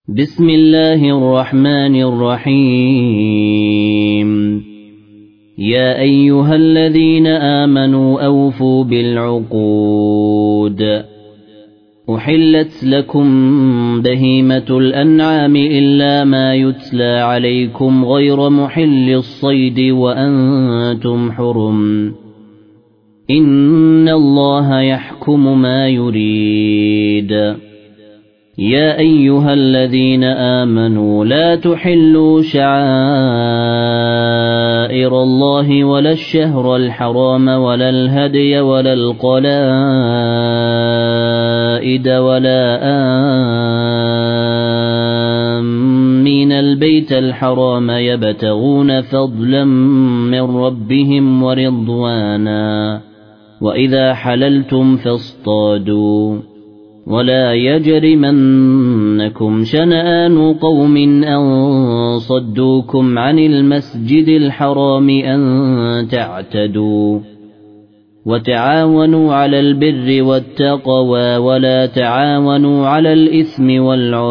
بسم الله الرحمن الرحيم يا أيها الذين آمنوا أوفوا بالعقود أحلت لكم بهيمة الأنعام إلا ما يتلى عليكم غير محل الصيد وأنتم حرم إن الله يحكم ما يريد يا أيها الذين آمنوا لا تحلوا شعائر الله ولا الشهر الحرام ولا الهدي ولا القلائد ولا آمين البيت الحرام يبتغون فضلا من ربهم ورضوانا وإذا حللتم فاصطادوا ولا يجرمنكم شنآن قوم أن صدوكم عن المسجد الحرام أن تعتدوا وتعاونوا على البر والتقوى ولا تعاونوا على الإثم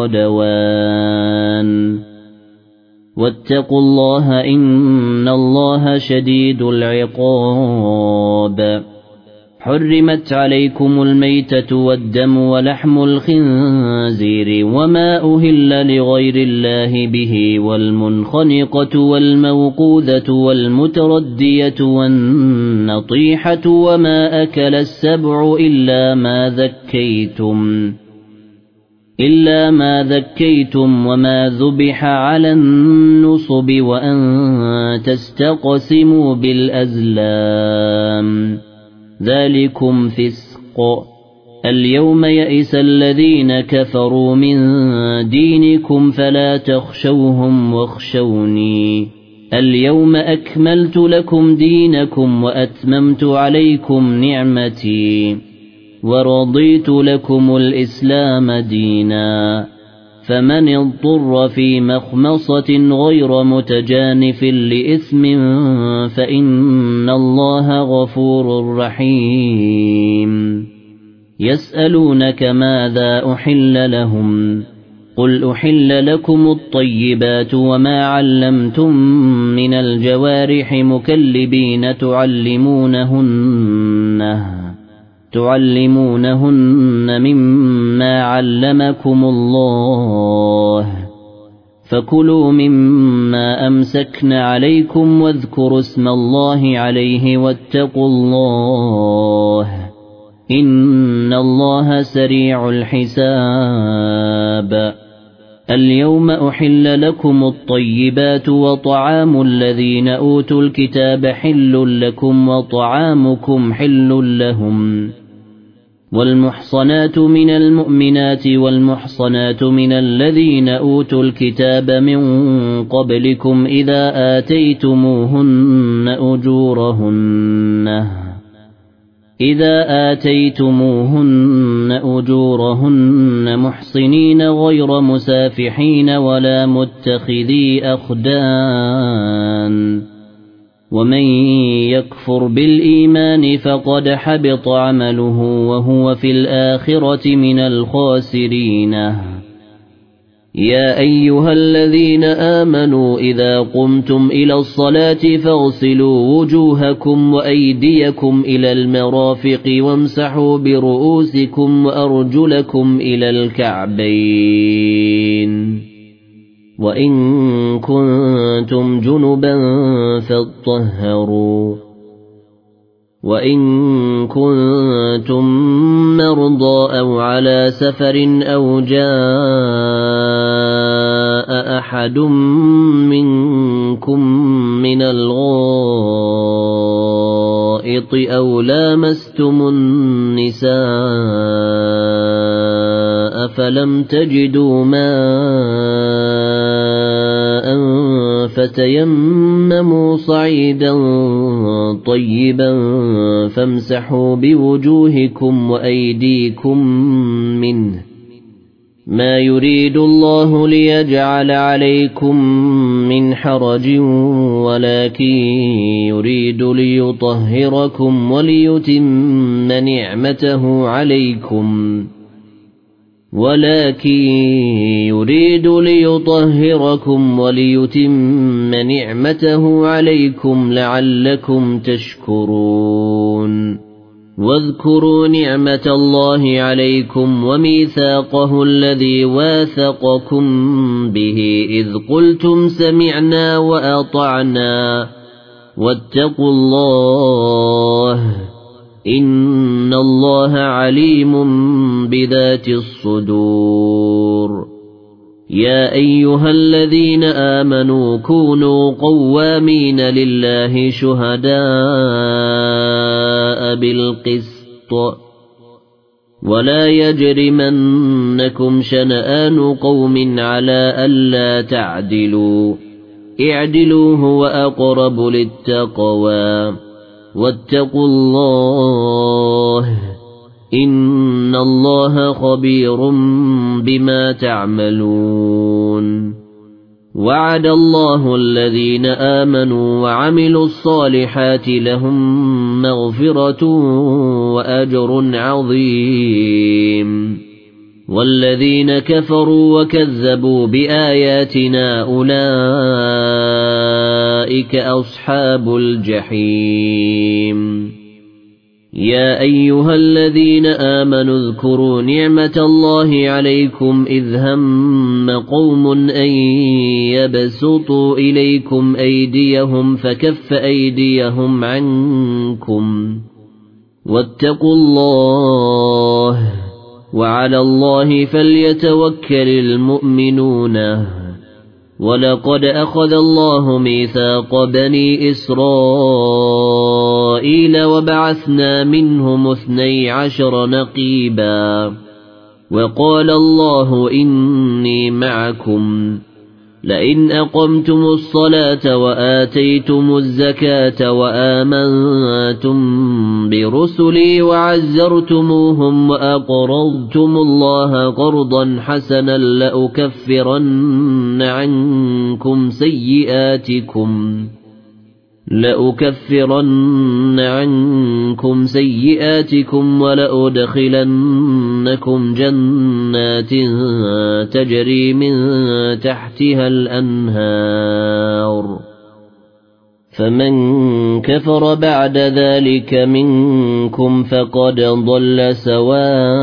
والعدوان واتقوا الله إن الله شديد العقاب حرمت عليكم الميتة والدم ولحم الخنزير وما أهل لغير الله به والمنخنقة والموقوذة والمتردية والنطيحة وما أكل السبع إلا ما ذكيتم وما ذبح على النصب وأن تستقسموا بالأزلام ذلكم فسق اليوم يئس الذين كفروا من دينكم فلا تخشوهم واخشوني اليوم أكملت لكم دينكم وأتممت عليكم نعمتي ورضيت لكم الإسلام دينا فمن اضطر في مخمصة غير متجانف لإثم فإن الله غفور رحيم يسألونك ماذا أحل لهم قل أحل لكم الطيبات وما علمتم من الجوارح مكلبين تعلمونهن مما علمكم الله فكلوا مما أمسكن عليكم واذكروا اسم الله عليه واتقوا الله إن الله سريع الحساب اليوم أحل لكم الطيبات وطعام الذين أوتوا الكتاب حل لكم وطعامكم حل لهم والمحصنات من المؤمنات والمحصنات من الذين أوتوا الكتاب من قبلكم إذا آتيتموهن أجورهن محصنين غير مسافحين ولا متخذي أخدان ومن يكفر بالإيمان فقد حبط عمله وهو في الآخرة من الخاسرين يا أيها الذين آمنوا إذا قمتم إلى الصلاة فاغسلوا وجوهكم وأيديكم إلى المرافق وامسحوا برؤوسكم وأرجلكم إلى الكعبين وإن كنتم جنبا فاطهروا وإن كنتم مرضى أو على سفر أو جاء أحد منكم من الغائط أو لامستم النساء فلم تجدوا ماء فتيمموا صعيدا طيبا فامسحوا بوجوهكم وأيديكم منه ما يريد الله ليجعل عليكم من حرج ولكن يريد ليطهركم وليتم نعمته عليكم ولكن يريد ليطهركم وليتم نعمته عليكم لعلكم تشكرون واذكروا نعمة الله عليكم وميثاقه الذي واثقكم به إذ قلتم سمعنا وأطعنا واتقوا الله إن الله عليم بذات الصدور يا أيها الذين آمنوا كونوا قوامين لله شهداء بالقسط ولا يجرمنكم شنآن قوم على ألا تعدلوا اعدلوا هو أقرب للتقوى واتقوا الله إن الله خبير بما تعملون وعد الله الذين آمنوا وعملوا الصالحات لهم مغفرة وأجر عظيم والذين كفروا وكذبوا بآياتنا أولئك أصحاب الجحيم يا أيها الذين آمنوا اذكروا نعمة الله عليكم إذ هم قوم أن يبسطوا إليكم أيديهم فكف أيديهم عنكم واتقوا الله وعلى الله فليتوكل المؤمنون ولقد أخذ الله ميثاق بني إسرائيل وبعثنا منهم 12 نقيبا وقال الله إني معكم لئن أقمتم الصلاة وآتيتم الزكاة وآمنتم برسلي وعزرتموهم وأقرضتم الله قرضا حسنا لأكفرن عنكم سيئاتكم ولأدخلنكم جنات تجري من تحتها الأنهار فمن كفر بعد ذلك منكم فقد ضل سواء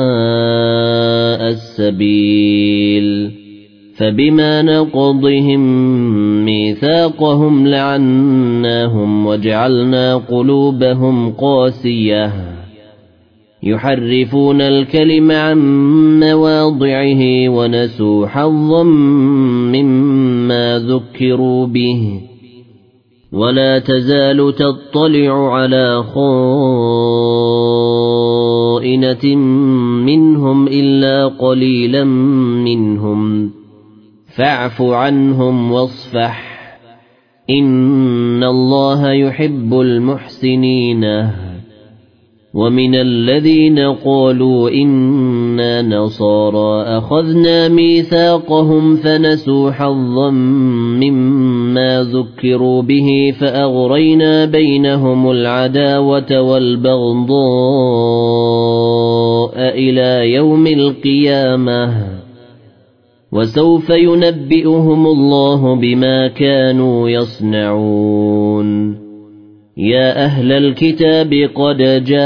السبيل فبما نقضهم ميثاقهم لعناهم وجعلنا قلوبهم قاسية يحرفون الكلم عن مواضعه ونسوا حظا مما ذكروا به ولا تزال تطلع على خائنة منهم إلا قليلا منهم فاعف عنهم واصفح إن الله يحب المحسنين ومن الذين قالوا إنا نصارى أخذنا ميثاقهم فنسوا حظا مما ذكروا به فأغرينا بينهم العداوة والبغضاء إلى يوم القيامة وسوف ينبئهم الله بما كانوا يصنعون يا أهل الكتاب قد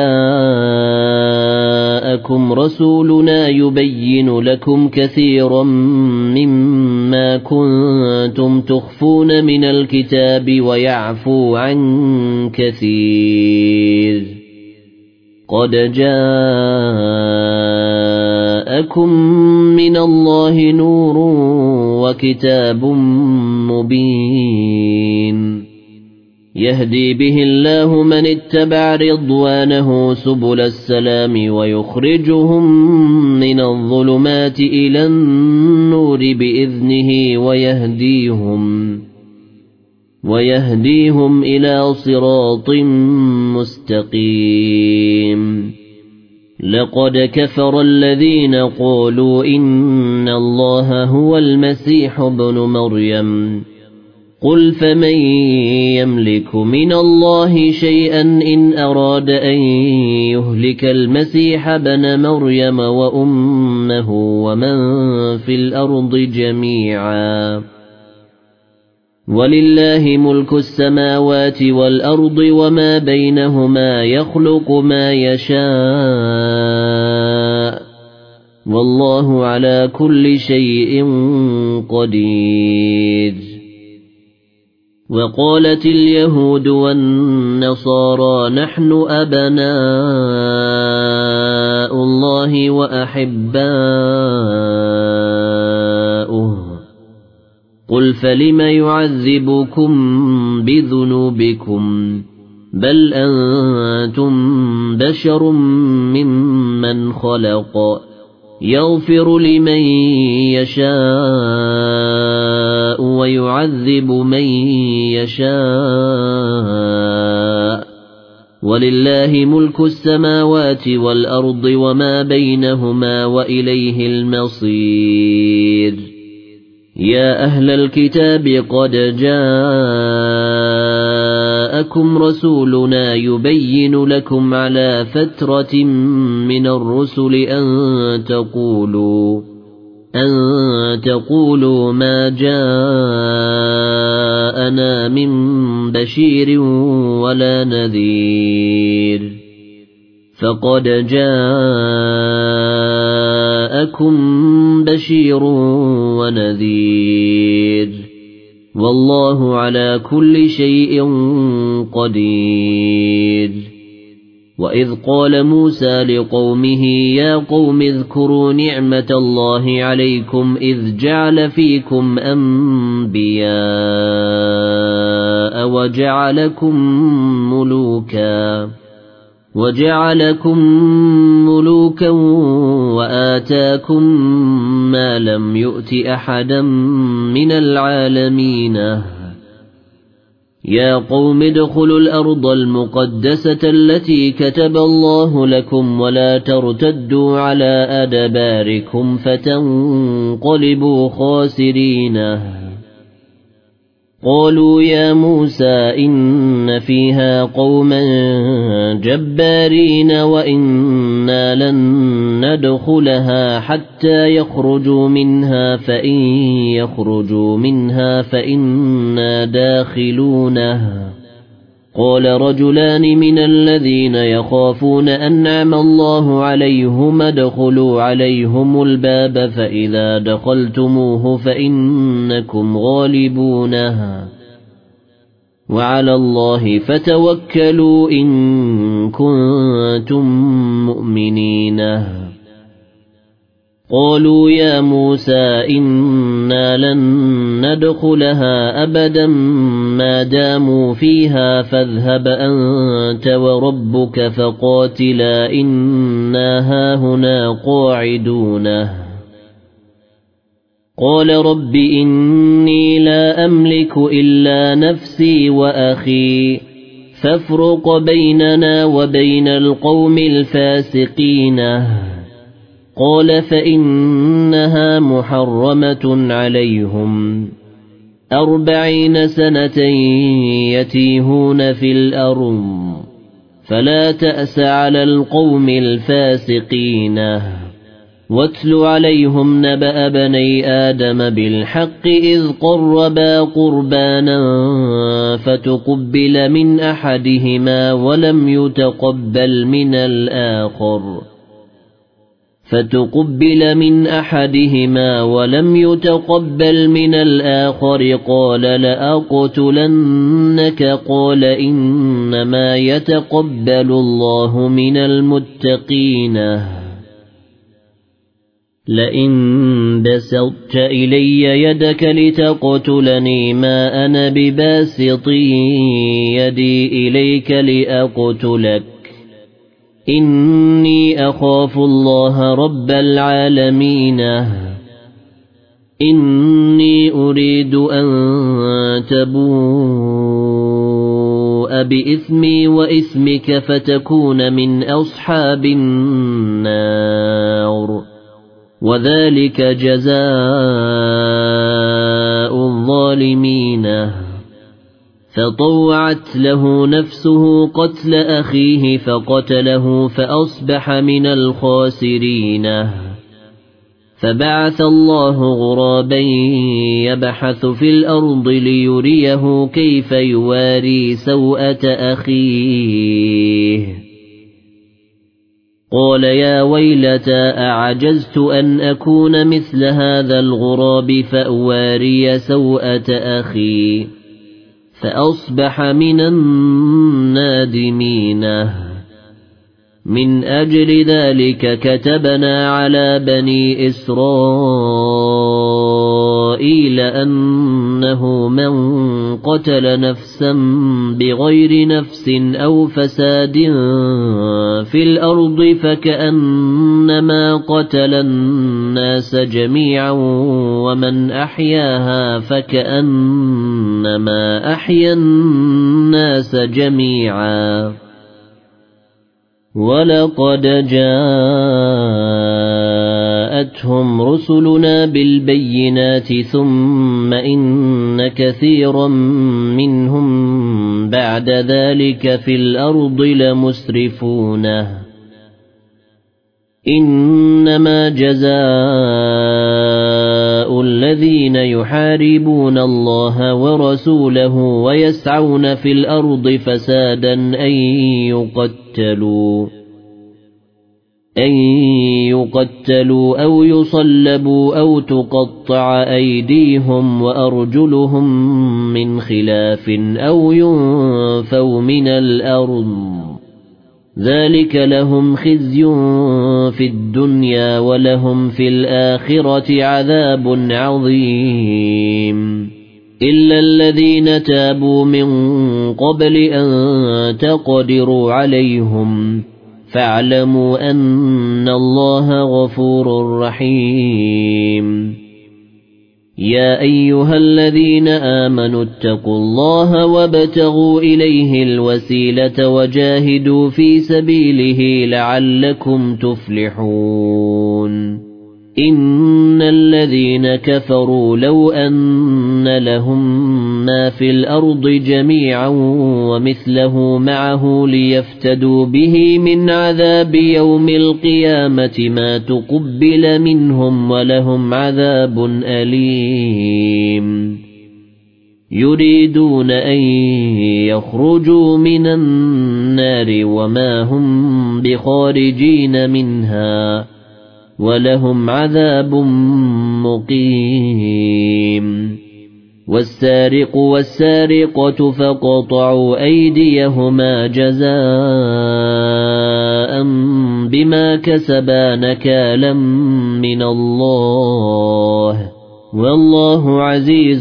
جاءكم رسولنا يبين لكم كثيرا مما كنتم تخفون من الكتاب ويعفو عن كثير قد جاءكم من الله نور وكتاب مبين يهدي به الله من اتبع رضوانه سبل السلام ويخرجهم من الظلمات إلى النور بإذنه ويهديهم إلى صراط مستقيم لقد كفر الذين قالوا إن الله هو المسيح ابن مريم قل فمن يملك من الله شيئا إن أراد أن يهلك المسيح ابن مريم وأمه ومن في الأرض جميعا ولله ملك السماوات والأرض وما بينهما يخلق ما يشاء والله على كل شيء قدير. وقالت اليهود والنصارى نحن أبناء الله وأحباؤه قل فلم يعذبكم بذنوبكم بل أنتم بشر ممن خلق يغفر لمن يشاء ويعذب من يشاء ولله ملك السماوات والأرض وما بينهما وإليه المصير. يا أهل الكتاب قد جاءكم رسولنا يبين لكم على فترة من الرسل أن تقولوا ما جاءنا من بشير ولا نذير فقد جاءكم بشير ونذير والله على كل شيء قدير. وإذ قال موسى لقومه يا قوم اذكروا نعمة الله عليكم إذ جعل فيكم أنبياء وجعلكم ملوكا وآتاكم ما لم يؤت أحدا من العالمين. يا قوم ادخلوا الأرض المقدسة التي كتب الله لكم ولا ترتدوا على أدباركم فتنقلبوا خاسرين. قالوا يا موسى إن فيها قوما جبارين وإنا لن ندخلها حتى يخرجوا منها فإن يخرجوا منها فإنا داخلونها. قال رجلان من الذين يخافون أنعم الله عليهم ادخلوا عليهم الباب فإذا دخلتموه فإنكم غالبونها وعلى الله فتوكلوا إن كنتم مؤمنين. قالوا يا موسى إنا لن ندخلها أبدا ما داموا فيها فاذهب أنت وربك فقاتلا إنا هاهنا قاعدون. قال رب إني لا أملك إلا نفسي وأخي فافرق بيننا وبين القوم الفاسقين. قال فإنها محرمة عليهم 40 سنة يتيهون في الأرض فلا تأس على القوم الفاسقين. واتل عليهم نبأ بني آدم بالحق إذ قربا قربانا فتقبل من أحدهما ولم يتقبل من الآخر قال لأقتلنك. قال إنما يتقبل الله من المتقين. لئن بسطت إلي يدك لتقتلني ما أنا بباسط يدي إليك لأقتلك إني أخاف الله رب العالمين. إني أريد أن تبوء بإثمي وإثمك فتكون من أصحاب النار وذلك جزاء الظالمين. فطوعت له نفسه قتل أخيه فقتله فأصبح من الخاسرين. فبعث الله غرابا يبحث في الأرض ليريه كيف يواري سوءة أخيه. قال يا ويلتى أعجزت أن أكون مثل هذا الغراب فأواري سوءة أخي فأصبح من النادمين. من أجل ذلك كتبنا على بني إسرائيل أنه من قتل نفسا بغير نفس أو فساد في الأرض فكأنما قتل الناس جميعا ومن أحياها فكأنما أحيا الناس جميعا. ولقد جاءتهم رسلنا بالبينات ثم إن كثيرا منهم بعد ذلك في الأرض لمسرفون. إنما جزاء الذين يحاربون الله ورسوله ويسعون في الأرض فسادا أن يقتلوا أو يصلبوا أو تقطع أيديهم وأرجلهم من خلاف أو ينفوا من الأرض. ذلك لهم خزي في الدنيا ولهم في الآخرة عذاب عظيم. إلا الذين تابوا من قبل أن تقدروا عليهم فاعلموا أن الله غفور رحيم. يا أيها الذين آمنوا اتقوا الله وابتغوا إليه الوسيلة وجاهدوا في سبيله لعلكم تفلحون. إن الذين كفروا لو أن لهم ما في الأرض جميعا ومثله معه ليفتدوا به من عذاب يوم القيامة ما تقبل منهم ولهم عذاب أليم. يريدون أن يخرجوا من النار وما هم بخارجين منها ولهم عذاب مقيم. والسارق والسارقة فقطعوا أيديهما جزاء بما كسبا نكالا من الله والله عزيز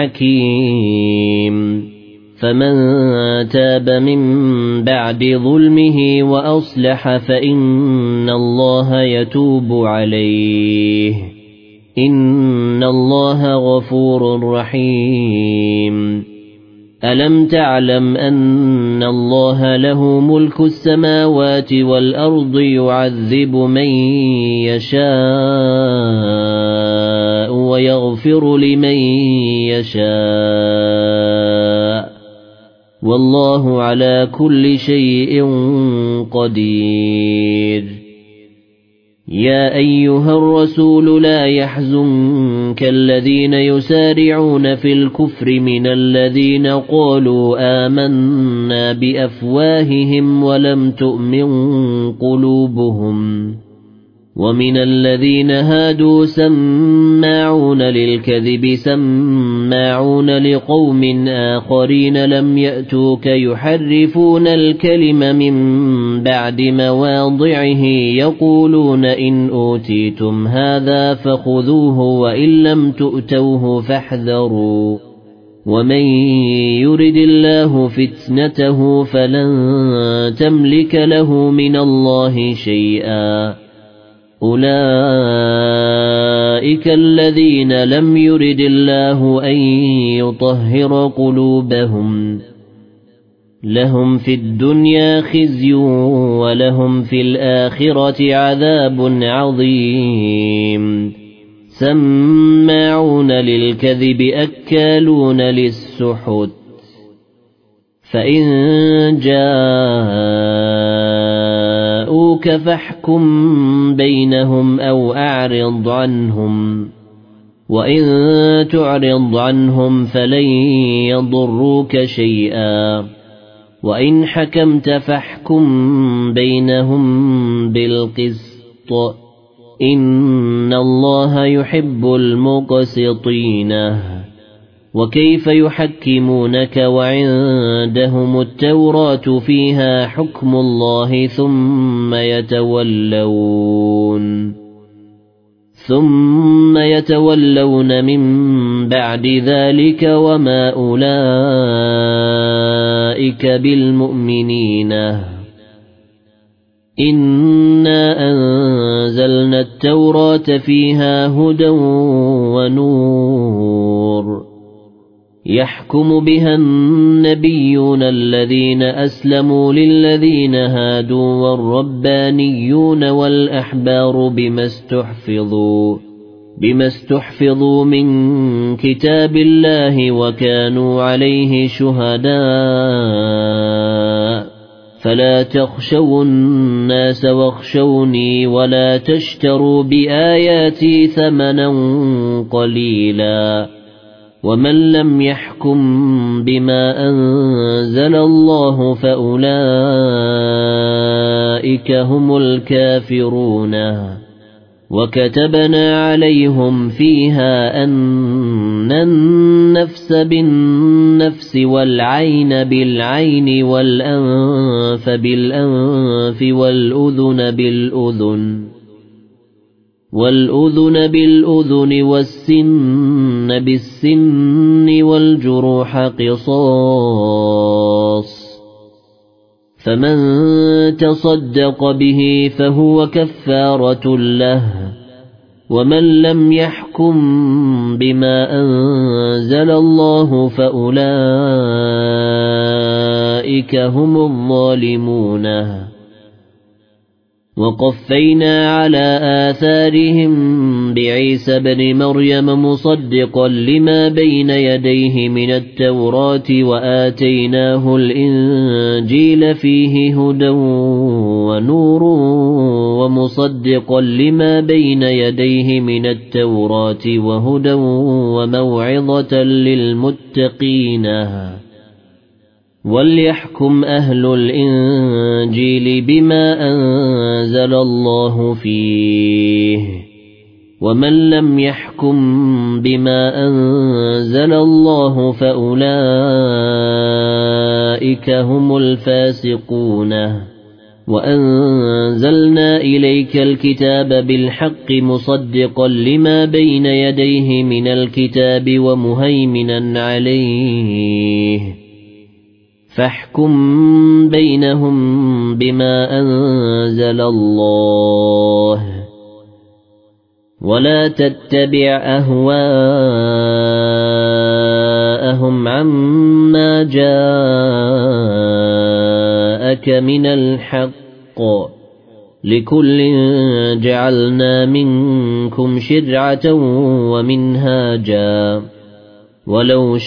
حكيم. فمن تاب من بعد ظلمه وأصلح فإن الله يتوب عليه إن الله غفور رحيم. ألم تعلم أن الله له ملك السماوات والأرض يعذب من يشاء ويغفر لمن يشاء والله على كل شيء قدير. يا أيها الرسول لا يحزنك الذين يسارعون في الكفر من الذين قالوا آمنا بأفواههم ولم تؤمن قلوبهم ومن الذين هادوا سماعون للكذب سماعون لقوم آخرين لم يأتوك يحرفون الكلم من بعد مواضعه يقولون إن أوتيتم هذا فخذوه وإن لم تؤتوه فاحذروا ومن يرد الله فتنته فلن تملك له من الله شيئا. أولئك الذين لم يرد الله أن يطهر قلوبهم لهم في الدنيا خزي ولهم في الآخرة عذاب عظيم. سماعون للكذب أكالون للسحت فإن جاءوك فاحكم بينهم أو أعرض عنهم، وإن تعرض عنهم فلن يضروك شيئا، وإن حكمت فاحكم بينهم بالقسط، إن الله يحب المقسطين. وكيف يحكمونك وعندهم التوراة فيها حكم الله ثم يتولون من بعد ذلك وما أولئك بالمؤمنين. إنا أنزلنا التوراة فيها هدى ونور يحكم بها النبيون الذين أسلموا للذين هادوا والربانيون والأحبار بما استحفظوا من كتاب الله وكانوا عليه شهداء. فلا تخشوا الناس واخشوني ولا تشتروا بآياتي ثمنا قليلا، ومن لم يحكم بما أنزل الله فأولئك هم الكافرون. وكتبنا عليهم فيها أن النفس بالنفس والعين بالعين والأنف بالأنف والأذن بالأذن والسن بالسن والجروح قصاص، فمن تصدق به فهو كفارة له، ومن لم يحكم بما أنزل الله فأولئك هم الظالمون. وقفينا على آثارهم بعيسى بن مريم مصدقا لما بين يديه من التوراة وآتيناه الإنجيل فيه هدى ونور ومصدقا لما بين يديه من التوراة وهدى وموعظة للمتقين. وليحكم أهل الإنجيل بما أنزل الله فيه، ومن لم يحكم بما أنزل الله فأولئك هم الفاسقون. وأنزلنا إليك الكتاب بالحق مصدقا لما بين يديه من الكتاب ومهيمنا عليه، فاحكم بينهم بما أنزل الله، ولا تتبع أهواءهم عما جاءك من الحق، لكل جعلنا منكم شرعة ومنهاجا، ولو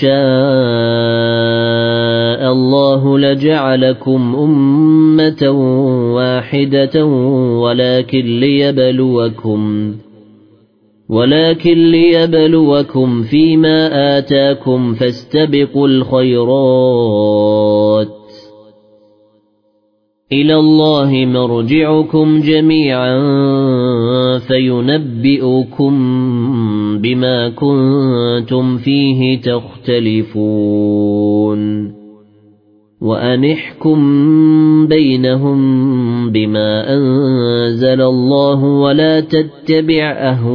شاء الله لجعلكم أمة واحدة ولكن ليبلوكم فيما آتاكم، فاستبقوا الخيرات، إلى الله مرجعكم جميعا فينبئكم بما كنتم فيه تختلفون. وأن احكم بينهم بما أنزل الله ولا تتبع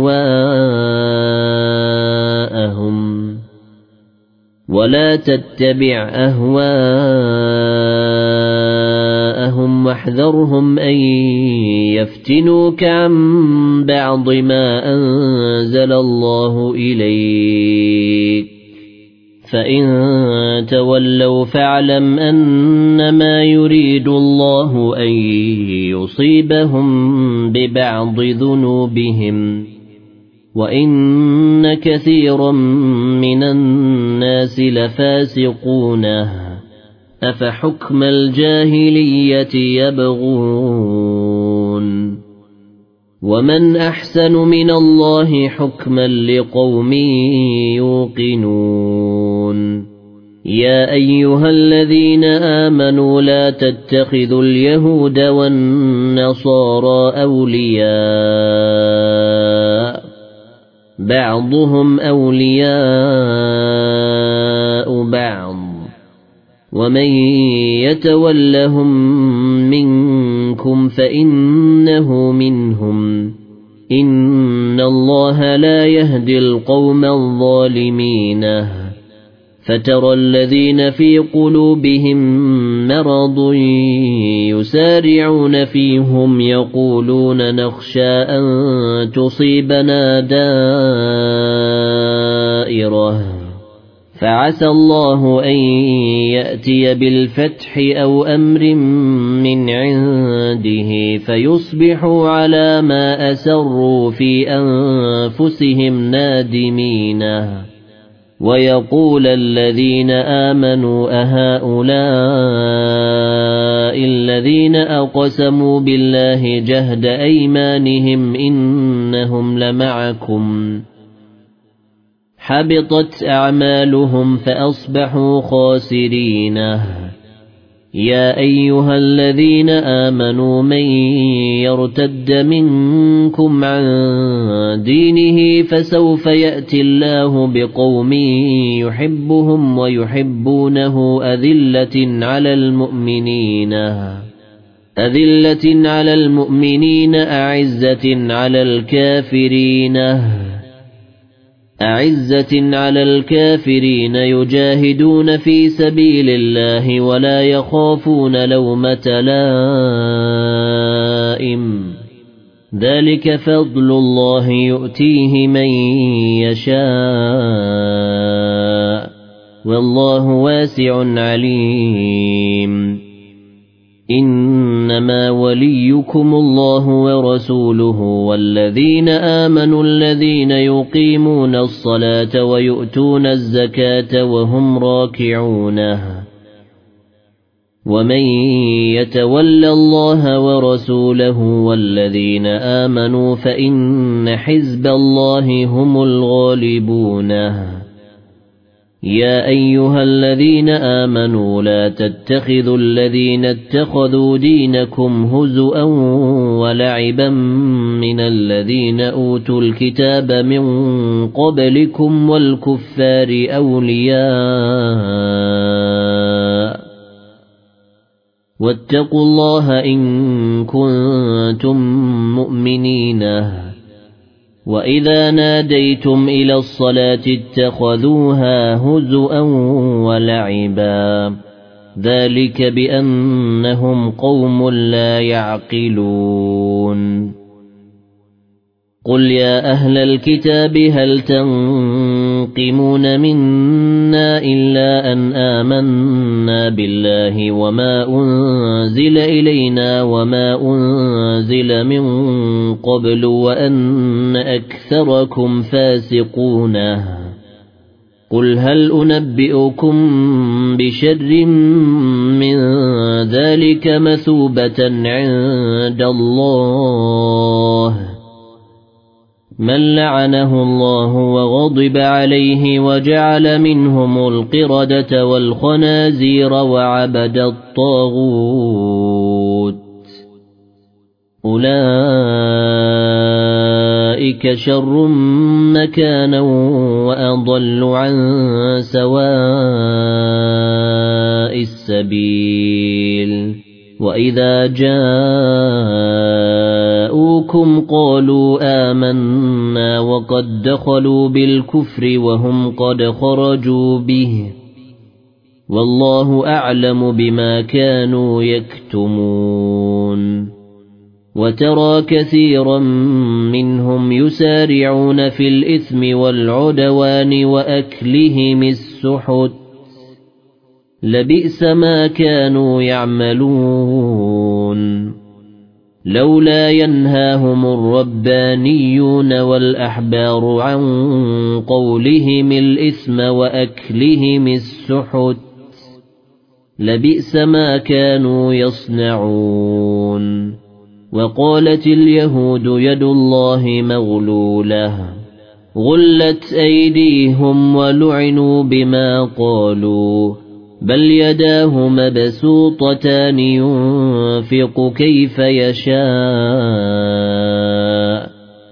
أهواءهم واحذرهم أن يفتنوك عن بعض ما أنزل الله إليك، فإن تولوا فاعلم أنما يريد الله أن يصيبهم ببعض ذنوبهم، وإن كثيرا من الناس لفاسقون. أفحكم الجاهلية يبغون ومن أحسن من الله حكما لقوم يوقنون يا أيها الذين آمنوا لا تتخذوا اليهود والنصارى أولياء بعضهم أولياء بعض ومن يتولهم منكم فإنه منهم إن الله لا يهدي القوم الظالمين فترى الذين في قلوبهم مرض يسارعون فيهم يقولون نخشى أن تصيبنا دائرة فعسى الله أن يأتي بالفتح أو أمر من عنده فيصبحوا على ما أسروا في أنفسهم نادمين ويقول الذين آمنوا أهؤلاء الذين أقسموا بالله جهد أيمانهم إنهم لمعكم حبطت أعمالهم فأصبحوا خاسرين يا أيها الذين آمنوا من يرتد منكم عن دينه فسوف يأتي الله بقوم يحبهم ويحبونه أذلة على المؤمنين أعزة على الكافرين يجاهدون في سبيل الله ولا يخافون لومة لائم ذلك فضل الله يؤتيه من يشاء والله واسع عليم إنما وليكم الله ورسوله والذين آمنوا الذين يقيمون الصلاة ويؤتون الزكاة وهم راكعون ومن يتول الله ورسوله والذين آمنوا فإن حزب الله هم الغالبون يا أيها الذين آمنوا لا تتخذوا الذين اتخذوا دينكم هزؤا ولعبا من الذين أوتوا الكتاب من قبلكم والكفار أولياء واتقوا الله إن كنتم مؤمنين وإذا ناديتم إلى الصلاة اتخذوها هزؤا ولعبا ذلك بأنهم قوم لا يعقلون قل يا أهل الكتاب هل تنقمون منا إلا أن آمنا بالله وما أنزل إلينا وما أنزل من قبل وأن أكثركم فاسقون قل هل أنبئكم بشر من ذلك مثوبة عند الله من لعنه الله وغضب عليه وجعل منهم القردة والخنازير وعبد الطاغوت أولئك شر مكانا وأضل عن سواء السبيل وإذا جاءوكم قالوا آمنا وقد دخلوا بالكفر وهم قد خرجوا به والله أعلم بما كانوا يكتمون وترى كثيرا منهم يسارعون في الإثم والعدوان وأكلهم السحت لبئس ما كانوا يعملون لولا ينهاهم الربانيون والأحبار عن قولهم الإثم وأكلهم السحت لبئس ما كانوا يصنعون وقالت اليهود يد الله مغلولة غلت أيديهم ولعنوا بما قالوا بل يداه مبسوطتان ينفق كيف يشاء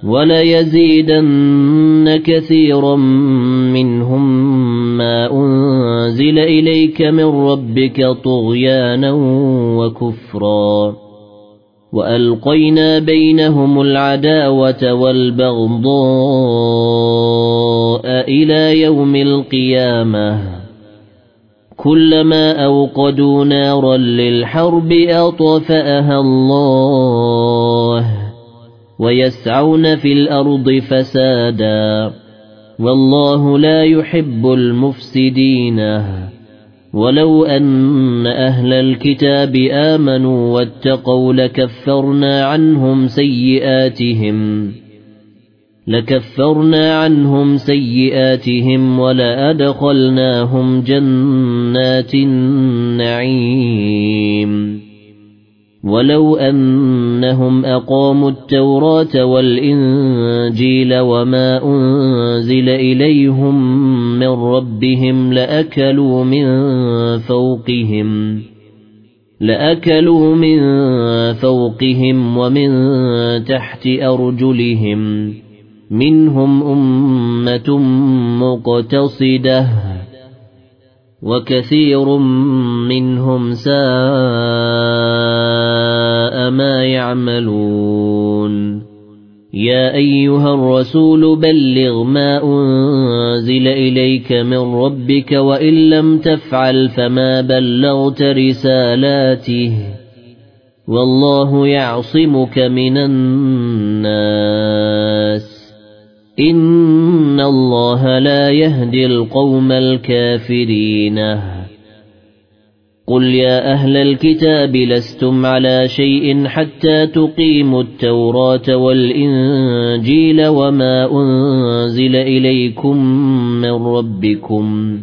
وليزيدن كثيرا منهم ما أنزل إليك من ربك طغيانا وكفرا وألقينا بينهم العداوة والبغضاء إلى يوم القيامة كلما أوقدوا نارا للحرب أطفأها الله ويسعون في الأرض فسادا والله لا يحب المفسدين ولو أن أهل الكتاب آمنوا واتقوا لكفرنا عنهم سيئاتهم ولأدخلناهم جنات النعيم ولو أنهم أقاموا التوراة والإنجيل وما أنزل إليهم من ربهم لأكلوا من فوقهم ومن تحت أرجلهم منهم أمة مقتصدة وكثير منهم ساء ما يعملون يا أيها الرسول بلغ ما أنزل إليك من ربك وإن لم تفعل فما بلغت رسالاته والله يعصمك من الناس إن الله لا يهدي القوم الكافرين قل يا أهل الكتاب لستم على شيء حتى تقيموا التوراة والإنجيل وما أنزل إليكم من ربكم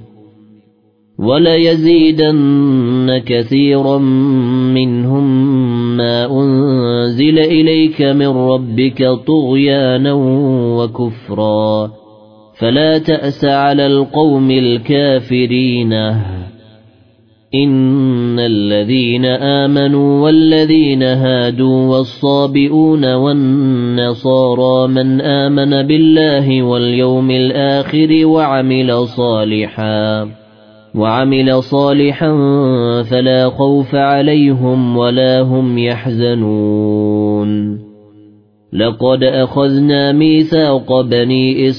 وليزيدن كثيرا منهم ما أنزل إليك من ربك طغيانا وكفرا فلا تأس على القوم الكافرين إن الذين آمنوا والذين هادوا والصابئون والنصارى من آمن بالله واليوم الآخر وعمل صالحا فلا خوف عليهم ولا هم يحزنون لقد أخذنا ميثاق بني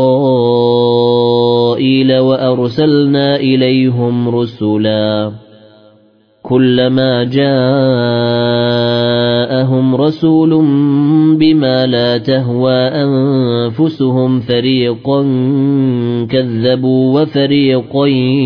إسرائيل وأرسلنا إليهم رسلا كلما جاءهم رسول بما لا تهوى أنفسهم فريقا كذبوا وفريقا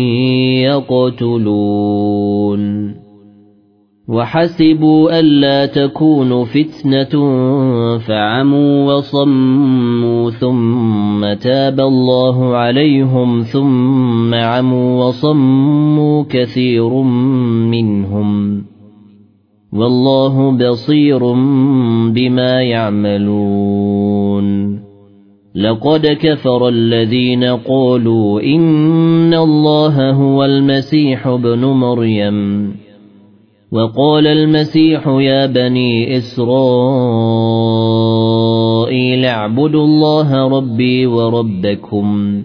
يقتلون وحسبوا ألا تكون فتنة فعموا وصموا ثم تاب الله عليهم ثم عموا وصموا كثير منهم والله بصير بما يعملون لقد كفر الذين قالوا إن الله هو المسيح ابن مريم وقال المسيح يا بني إسرائيل اعبدوا الله ربي وربكم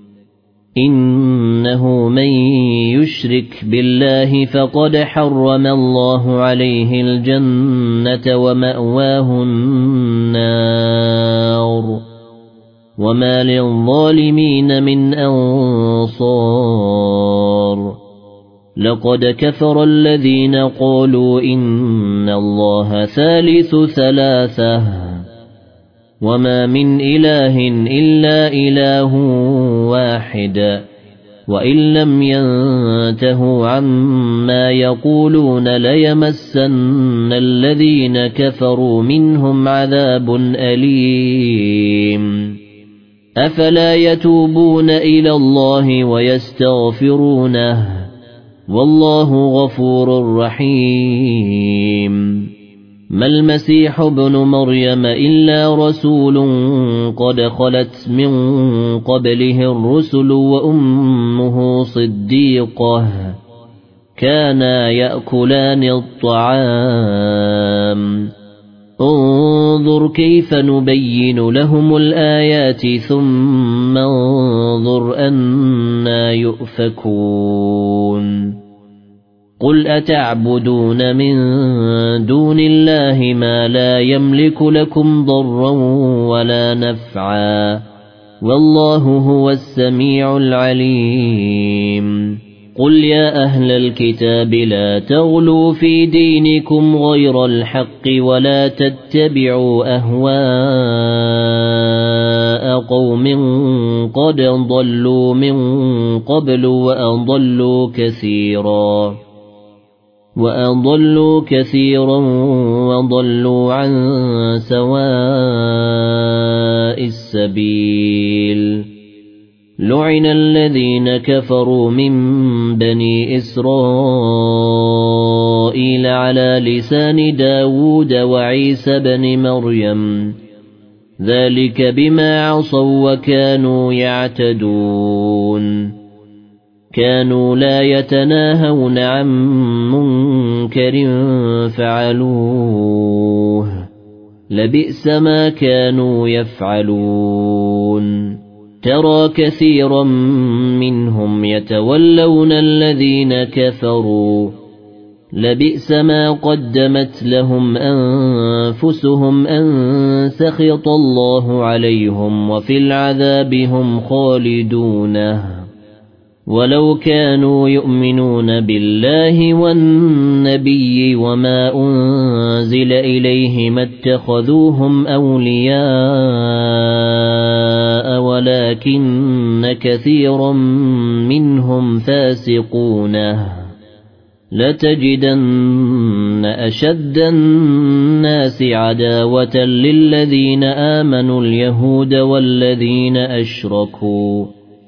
إنه من يشرك بالله فقد حرم الله عليه الجنة ومأواه النار وما للظالمين من أنصار لقد كفر الذين قالوا إن الله ثالث ثلاثة وما من إله إلا إله واحد وإن لم ينتهوا عما يقولون ليمسن الذين كفروا منهم عذاب أليم أفلا يتوبون إلى الله ويستغفرونه والله غفور رحيم. ما المسيح ابن مريم إلا رسول قد خلت من قبله الرسل وأمه صديقة كانا يأكلان الطعام انظر كيف نبين لهم الآيات ثم انظر أنى يؤفكون. قل أتعبدون من دون الله ما لا يملك لكم ضرا ولا نفعا والله هو السميع العليم. قل يا أهل الكتاب لا تغلوا في دينكم غير الحق ولا تتبعوا أهواء قوم قد ضلوا من قبل وأضلوا كثيرا وضلوا عن سواء السبيل. لعن الذين كفروا من بني إسرائيل على لسان داود وعيسى بن مريم ذلك بما عصوا وكانوا يعتدون. كانوا لا يتناهون عن منكر فعلوه لبئس ما كانوا يفعلون. ترى كثيرا منهم يتولون الذين كفروا لبئس ما قدمت لهم أنفسهم أن سخط الله عليهم وفي العذاب هم خالدون. ولو كانوا يؤمنون بالله والنبي وما أنزل إليه ما اتخذوهم أولياء ولكن كثيرا منهم فاسقون. لتجدن أشد الناس عداوة للذين آمنوا اليهود والذين أشركوا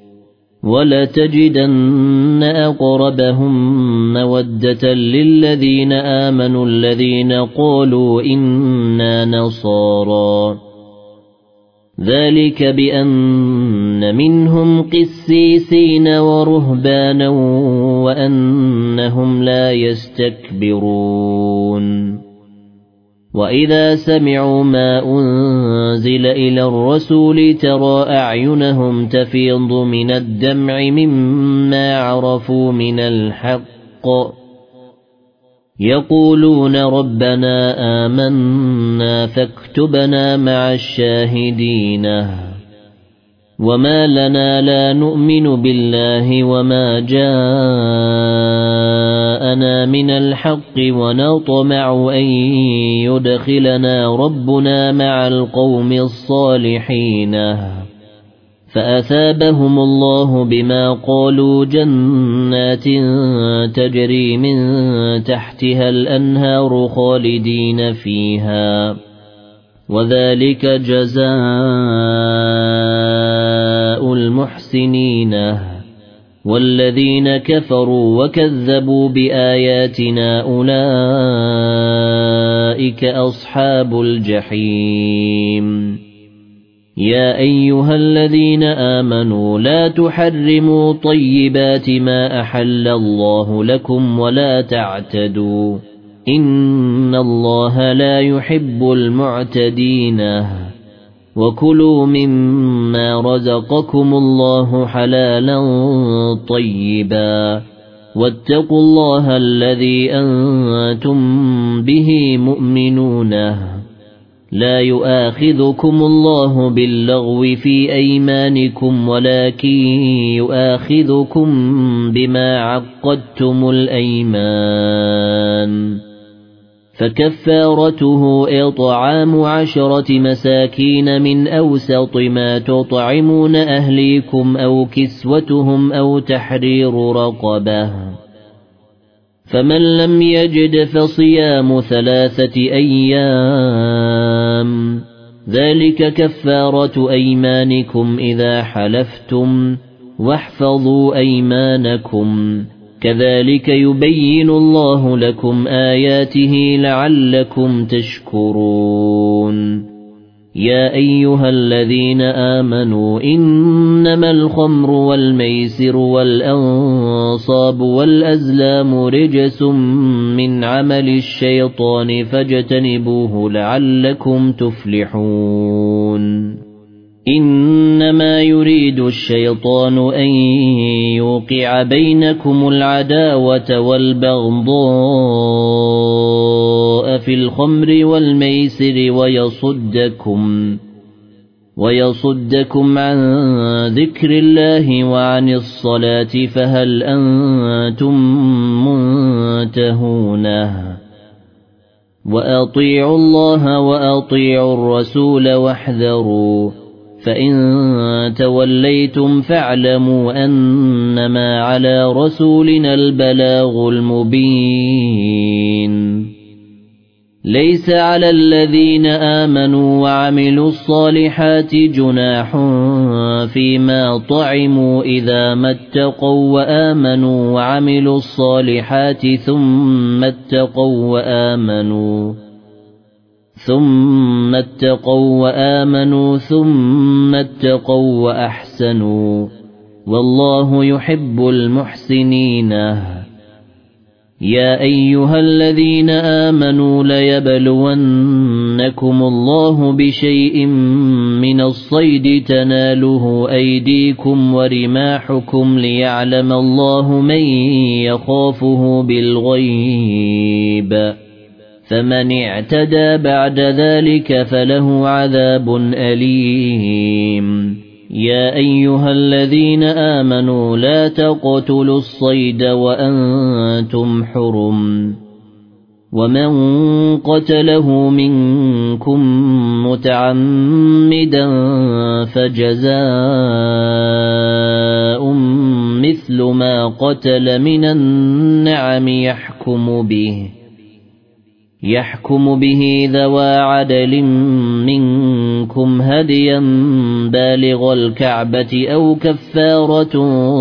ولتجدن أقربهم مودة للذين آمنوا الذين قالوا إنا نصارى ذلك بأن منهم قسيسين ورهبانا وأنهم لا يستكبرون. وإذا سمعوا ما أنزل إلى الرسول ترى أعينهم تفيض من الدمع مما عرفوا من الحق يقولون ربنا آمنا فاكتبنا مع الشاهدين. وما لنا لا نؤمن بالله وما جاءنا من الحق ونطمع أن يدخلنا ربنا مع القوم الصالحين. فأثابهم الله بما قالوا جنات تجري من تحتها الأنهار خالدين فيها وذلك جزاء المحسنين. والذين كفروا وكذبوا بآياتنا أولئك أصحاب الجحيم. يا أيها الذين آمنوا لا تحرموا طيبات ما أحل الله لكم ولا تعتدوا إن الله لا يحب المعتدين. وكلوا مما رزقكم الله حلالا طيبا واتقوا الله الذي أنتم به مؤمنون. لا يؤاخذكم الله باللغو في أيمانكم ولكن يؤاخذكم بما عقدتم الأيمان. فكفارته إطعام 10 مساكين من أوسط ما تطعمون أهليكم أو كسوتهم أو تحرير رقبة. فمن لم يجد فصيام 3 أيام ذلك كفارة أيمانكم إذا حلفتم واحفظوا أيمانكم كذلك يبين الله لكم آياته لعلكم تشكرون يا أيها الذين آمنوا إنما الخمر والميسر والأنصاب والأزلام رجس من عمل الشيطان فاجتنبوه لعلكم تفلحون إنما يريد الشيطان أن يوقع بينكم العداوة والبغضاء في الخمر والميسر ويصدكم عن ذكر الله وعن الصلاة فهل أنتم منتهون وأطيعوا الله وأطيعوا الرسول واحذروا فإن توليتم فاعلموا أنما على رسولنا البلاغ المبين ليس على الذين آمنوا وعملوا الصالحات جناح فيما طعموا إذا ما اتقوا وآمنوا وعملوا الصالحات ثم اتقوا وآمنوا ثم اتقوا وأحسنوا والله يحب المحسنين يا أيها الذين آمنوا ليبلونكم الله بشيء من الصيد تناله أيديكم ورماحكم ليعلم الله من يخافه بالغيب فمن اعتدى بعد ذلك فله عذاب أليم يا أيها الذين آمنوا لا تقتلوا الصيد وأنتم حرم ومن قتله منكم متعمدا فجزاء مثل ما قتل من النعم يحكم به ذوى عدل منكم هديا بالغ الكعبة أو كفارة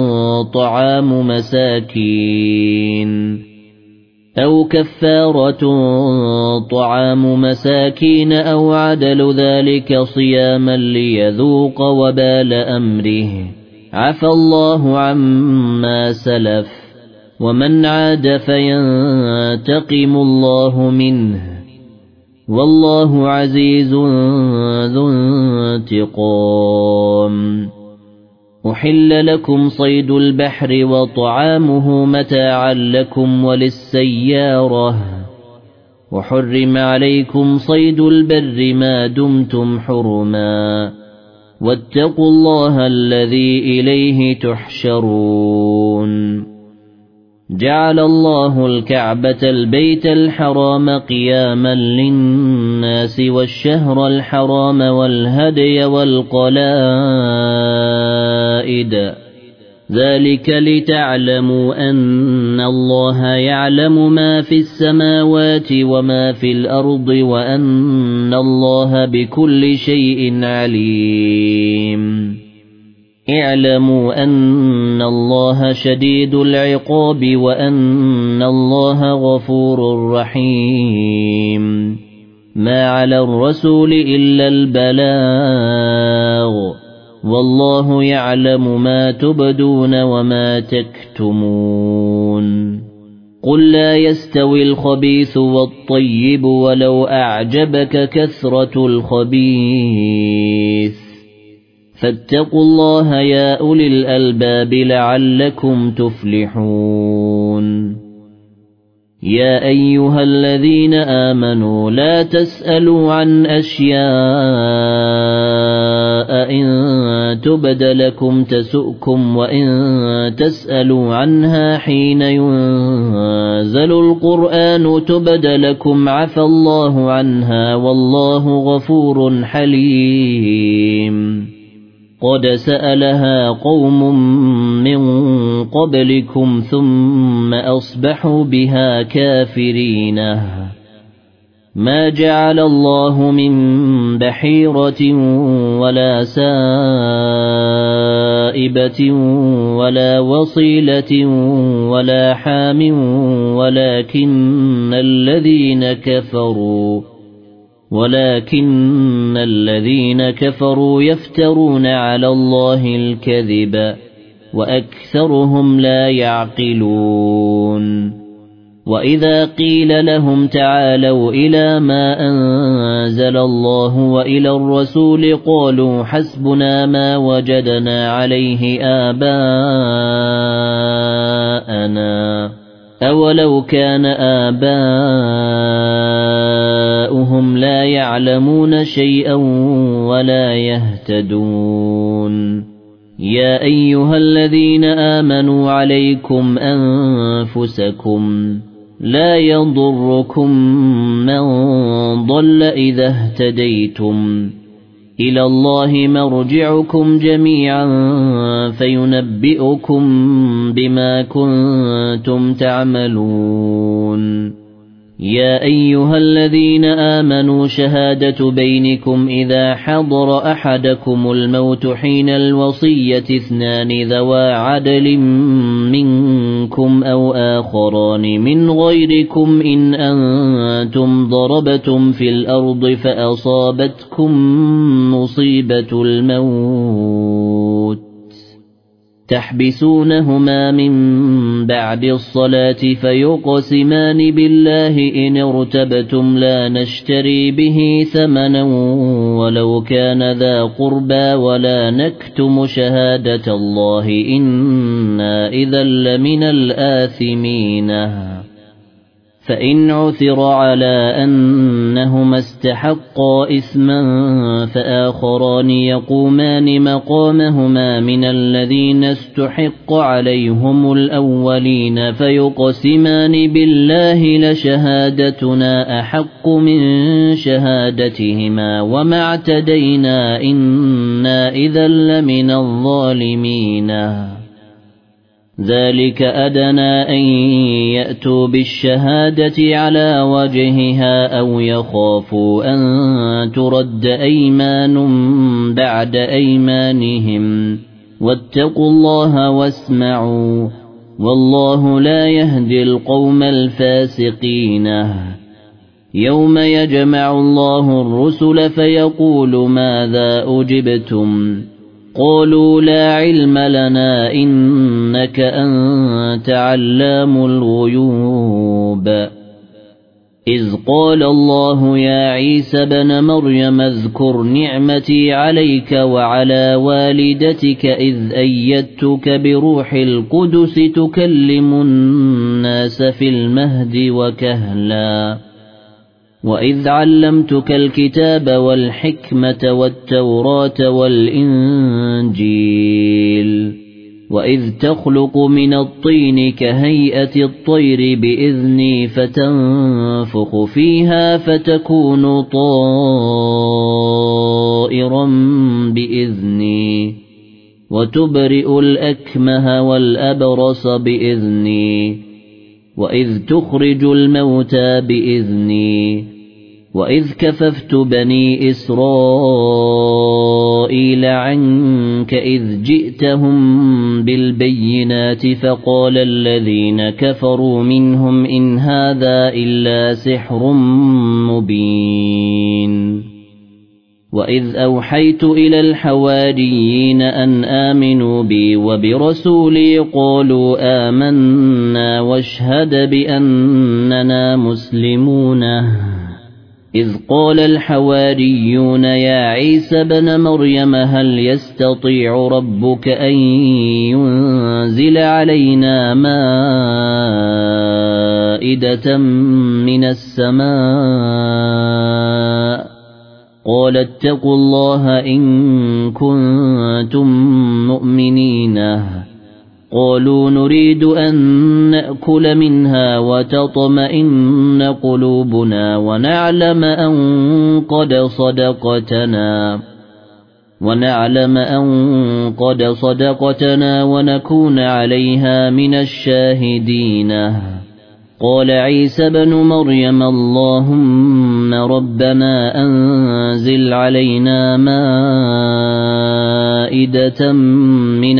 طعام مساكين أو عدل ذلك صياما ليذوق وبال أمره عفى الله عما سلف ومن عاد فينتقم الله منه والله عزيز ذو انتقام أحل لكم صيد البحر وطعامه متاعا لكم وللسيارة وحرم عليكم صيد البر ما دمتم حرما واتقوا الله الذي إليه تحشرون جعل الله الكعبة البيت الحرام قياما للناس والشهر الحرام والهدي والقلائد ذلك لتعلموا أن الله يعلم ما في السماوات وما في الأرض وأن الله بكل شيء عليم اعلموا أن الله شديد العقاب وأن الله غفور رحيم ما على الرسول إلا البلاغ والله يعلم ما تبدون وما تكتمون قل لا يستوي الخبيث والطيب ولو أعجبك كثرة الخبيث فاتقوا الله يا أولي الألباب لعلكم تفلحون يا أيها الذين آمنوا لا تسألوا عن أشياء إن تبد لكم تسؤكم وإن تسألوا عنها حين ينزل القرآن تبد لكم عفى الله عنها والله غفور حليم قد سألها قوم من قبلكم ثم أصبحوا بها كافرين ما جعل الله من بحيرة ولا سائبة غائبة ولا وصيلة ولا حام ولكن الذين كفروا يفترون على الله الكذب وأكثرهم لا يعقلون وإذا قيل لهم تعالوا إلى ما أنزل الله وإلى الرسول قالوا حسبنا ما وجدنا عليه آباءنا أولو كان آباؤهم لا يعلمون شيئا ولا يهتدون يا أيها الذين آمنوا عليكم أنفسكم لا يضركم من ضل إذا اهتديتم إلى الله مرجعكم جميعا فينبئكم بما كنتم تعملون يا أيها الذين آمنوا شهادة بينكم إذا حضر أحدكم الموت حين الوصية 2 ذوى عدل منكم أو آخران من غيركم إن أنتم ضربتم في الأرض فأصابتكم مصيبة الموت تحبسونهما من بعد الصلاة فيقسمان بالله إن ارتبتم لا نشتري به ثمنا ولو كان ذا قربى ولا نكتم شهادة الله إنا إذا لمن الآثمين فإن عثر على أنهما استحقا إثما فآخران يقومان مقامهما من الذين استحق عليهم الأولين فيقسمان بالله لشهادتنا أحق من شهادتهما وما اعتدينا إنا إذا لمن الظالمين ذلك أدنى أن يأتوا بالشهادة على وجهها أو يخافوا أن ترد أيمان بعد أيمانهم واتقوا الله واسمعوا والله لا يهدي القوم الفاسقين يوم يجمع الله الرسل فيقول ماذا أجبتم قالوا لا علم لنا إنك أنت علام الغيوب إذ قال الله يا عيسى بن مريم اذكر نعمتي عليك وعلى والدتك إذ أيدتك بروح القدس تكلم الناس في المهد وكهلا وإذ علمتك الكتاب والحكمة والتوراة والإنجيل وإذ تخلق من الطين كهيئة الطير بإذني فتنفخ فيها فتكون طائرا بإذني وتبرئ الأكمه والأبرص بإذني وإذ تخرج الموتى بإذني وإذ كففت بني إسرائيل عنك إذ جئتهم بالبينات فقال الذين كفروا منهم إن هذا إلا سحر مبين وإذ أوحيت إلى الحواريين أن آمنوا بي وبرسولي قالوا آمنا واشهد بأننا مسلمون إذ قال الحواريون يا عيسى بن مريم هل يستطيع ربك أن ينزل علينا مائدة من السماء قال اتقوا الله إن كنتم مؤمنين قالوا نريد أن نأكل منها وتطمئن قلوبنا ونعلم أن قد صدقتنا ونكون عليها من الشاهدين قال عيسى ابن مريم اللهم ربنا أنزل علينا مائدة من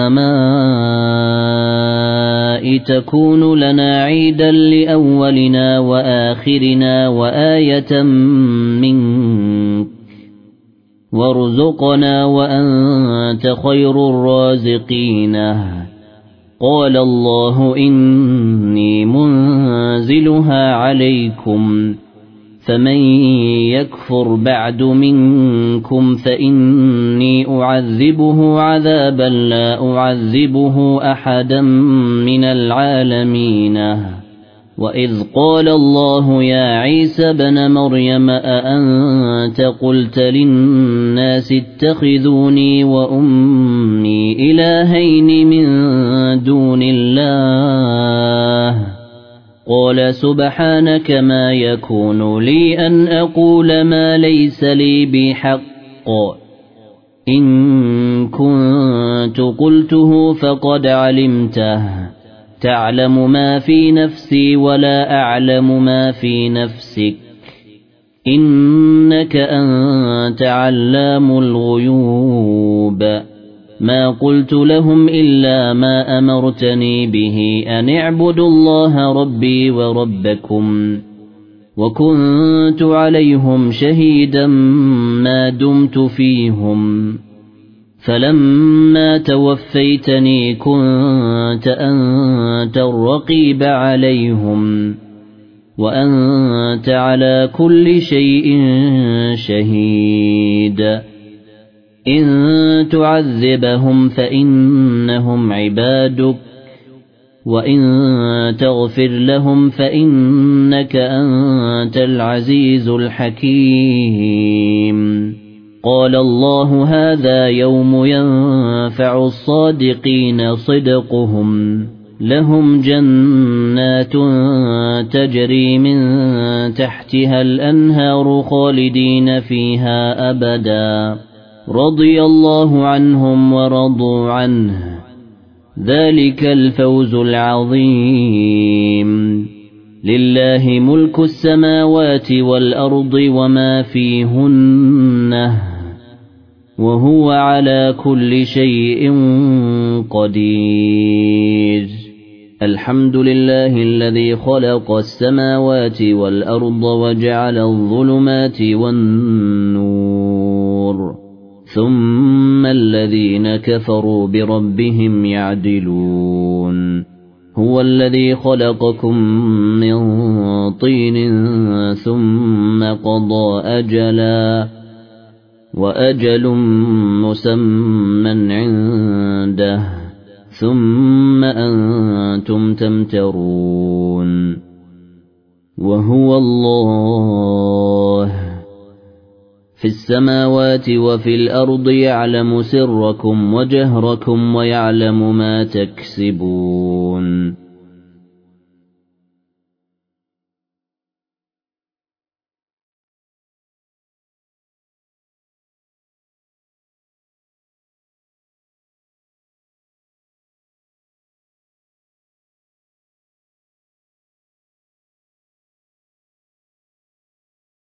السماء تكون لنا عيدا لأولنا وآخرنا وآية منك وارزقنا وأنت خير الرازقين. قال الله إني منزلها عليكم فمن يكفر بعد منكم فإني أعذبه عذابا لا أعذبه أحدا من العالمين. وإذ قال الله يا عيسى ابن مريم أأنت قلت للناس اتخذوني وأمي إلهين من دون الله قال سبحانك ما يكون لي أن أقول ما ليس لي بحق إن كنت قلته فقد علمته تعلم ما في نفسي ولا أعلم ما في نفسك إنك أنت علام الغيوب. ما قلت لهم إلا ما أمرتني به أن اعبدوا الله ربي وربكم وكنت عليهم شهيدا ما دمت فيهم فلما توفيتني كنت أنت الرقيب عليهم وأنت على كل شيء شهيد. إن تعذبهم فإنهم عبادك وإن تغفر لهم فإنك أنت العزيز الحكيم. قال الله هذا يوم ينفع الصادقين صدقهم لهم جنات تجري من تحتها الأنهار خالدين فيها أبدا رضي الله عنهم ورضوا عنه ذلك الفوز العظيم. لله ملك السماوات والأرض وما فيهن وهو على كل شيء قدير. الحمد لله الذي خلق السماوات والأرض وجعل الظلمات والنور ثم الذين كفروا بربهم يعدلون. هو الذي خلقكم من طين ثم قضى أجلا وأجل مسمى عنده ثم أنتم تمترون. وهو الله في السماوات وفي الأرض يعلم سركم وجهركم ويعلم ما تكسبون.